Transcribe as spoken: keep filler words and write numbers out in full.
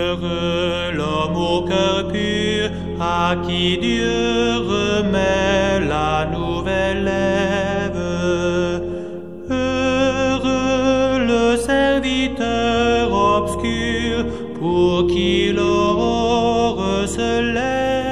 Heureux l'homme au cœur pur, à qui Dieu remet la nouvelle lève. Heureux le serviteur obscur, pour qui l'aurore se lève.